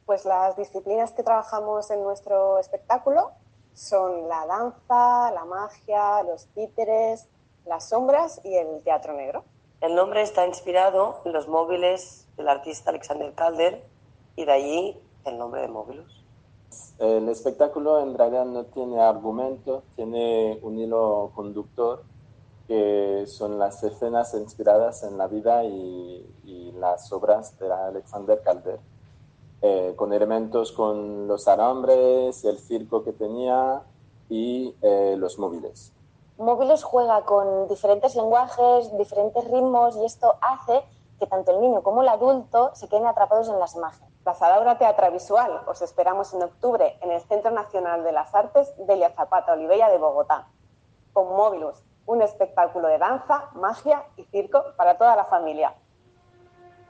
Pues las disciplinas que trabajamos en nuestro espectáculo son la danza, la magia, los títeres, las sombras y el teatro negro. El nombre está inspirado en los móviles del artista Alexander Calder y de allí el nombre de Móvilus. El espectáculo en realidad no tiene argumento, tiene un hilo conductor que son las escenas inspiradas en la vida y las obras de Alexander Calder, con elementos con los alambres, el circo que tenía y los móviles. Móvilus juega con diferentes lenguajes, diferentes ritmos y esto hace que tanto el niño como el adulto se queden atrapados en las imágenes. Lanzadora Teatra Visual, os esperamos en octubre en el Centro Nacional de las Artes Delia Zapata Olivella de Bogotá. Con Móvilus, un espectáculo de danza, magia y circo para toda la familia.